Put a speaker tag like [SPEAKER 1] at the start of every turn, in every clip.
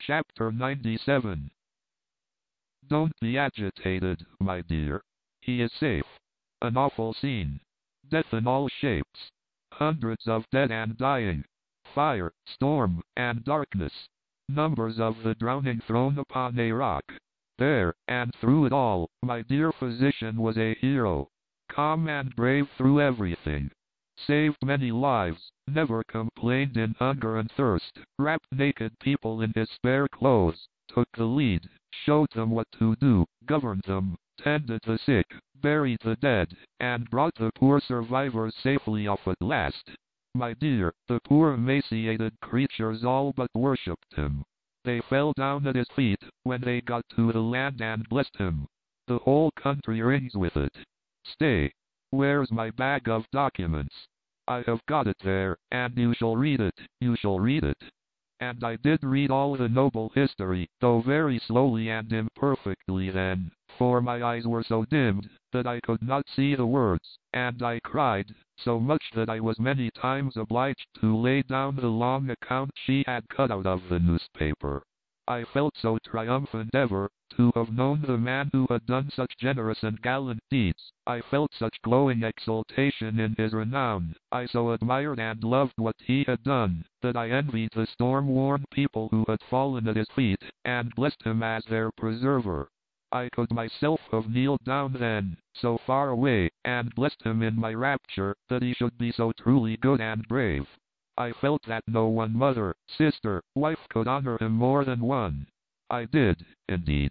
[SPEAKER 1] Chapter 97. Don't be agitated, my dear. He is safe. An awful scene. Death in all shapes. Hundreds of dead and dying. Fire, storm, and darkness. Numbers of the drowning thrown upon a rock. There, and through it all, my dear physician was a hero. Calm and brave through everything. Saved many lives, never complained in hunger and thirst, wrapped naked people in his spare clothes, took the lead, showed them what to do, governed them, tended the sick, buried the dead, and brought the poor survivors safely off at last. My dear, the poor emaciated creatures all but worshipped him. They fell down at his feet when they got to the land and blessed him. The whole country rings with it. Stay. Where's my bag of documents? I have got it there, and you shall read it, you shall read it. And I did read all the noble history, though very slowly and imperfectly then, for my eyes were so dimmed, that I could not see the words, and I cried, so much that I was many times obliged to lay down the long account she had cut out of the newspaper. I felt so triumphant ever, to have known the man who had done such generous and gallant deeds. I felt such glowing exultation in his renown. I so admired and loved what he had done, that I envied the storm-worn people who had fallen at his feet, and blessed him as their preserver. I could myself have kneeled down then, so far away, and blessed him in my rapture, that he should be so truly good and brave. I felt that no one mother, sister, wife could honor him more than one. I did, indeed.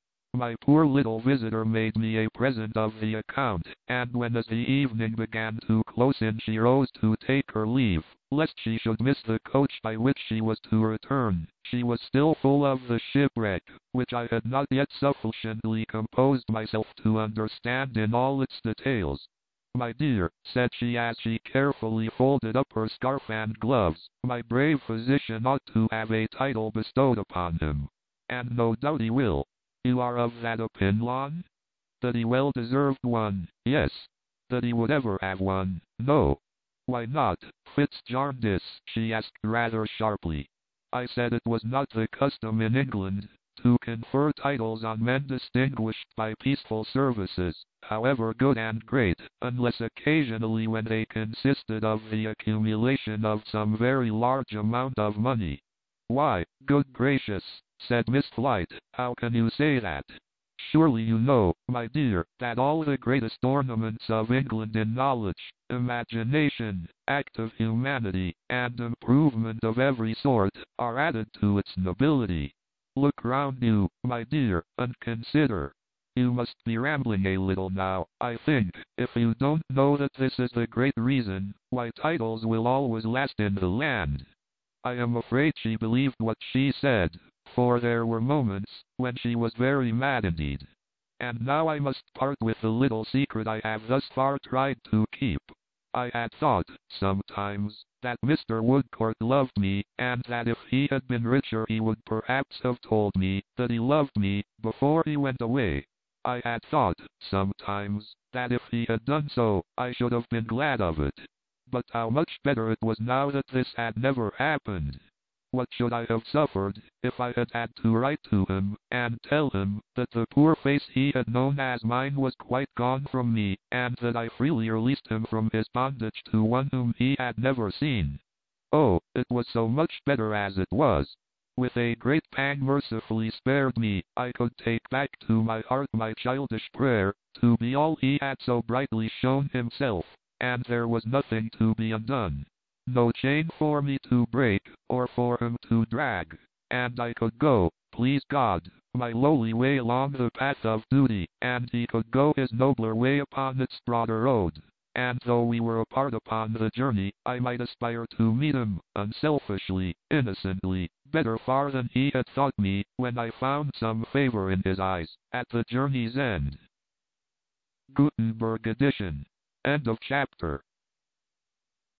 [SPEAKER 1] My poor little visitor made me a present of the account, and when as the evening began to close in she rose to take her leave, lest she should miss the coach by which she was to return, she was still full of the shipwreck, which I had not yet sufficiently composed myself to understand in all its details. My dear, said she as she carefully folded up her scarf and gloves, my brave physician ought to have a title bestowed upon him. And no doubt he will. You are of that opinion? That he well deserved one, yes. That he would ever have one, no. Why not, Fitzjarndyce? She asked rather sharply. I said it was not the custom in England to confer titles on men distinguished by peaceful services, however good and great, unless occasionally when they consisted of the accumulation of some very large amount of money. Why, good gracious, said Miss Flite, how can you say that? Surely you know, my dear, that all the greatest ornaments of England in knowledge, imagination, active humanity, and improvement of every sort, are added to its nobility. Look round you, my dear, and consider. You must be rambling a little now, I think, if you don't know that this is the great reason why titles will always last in the land. I am afraid she believed what she said, for there were moments when she was very mad indeed. And now I must part with the little secret I have thus far tried to keep. I had thought, sometimes, that Mr. Woodcourt loved me, and that if he had been richer he would perhaps have told me that he loved me before he went away. I had thought, sometimes, that if he had done so, I should have been glad of it. But how much better it was now that this had never happened. What should I have suffered, if I had had to write to him, and tell him, that the poor face he had known as mine was quite gone from me, and that I freely released him from his bondage to one whom he had never seen? Oh, it was so much better as it was. With a great pang mercifully spared me, I could take back to my heart my childish prayer, to be all he had so brightly shown himself, and there was nothing to be undone. No chain for me to break, or for him to drag, and I could go, please God, my lowly way along the path of duty, and he could go his nobler way upon its broader road. And though we were apart upon the journey, I might aspire to meet him, unselfishly, innocently, better far than he had thought me, when I found some favor in his eyes, at the journey's end. Gutenberg edition. End of chapter.